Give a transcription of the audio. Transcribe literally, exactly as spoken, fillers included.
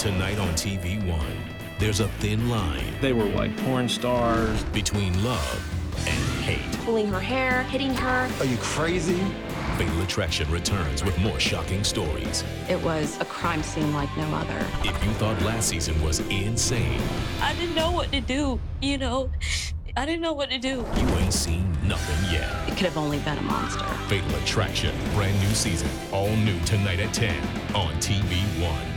Tonight on T V one, there's a thin line. They were like porn stars. Between love and hate. Pulling her hair, hitting her. Are you crazy? Fatal Attraction returns with more shocking stories. It was a crime scene like no other. If you thought last season was insane, I didn't know what to do, you know. I didn't know what to do. You ain't seen nothing yet. It could have only been a monster. Fatal Attraction, brand new season, all new tonight at ten on T V one.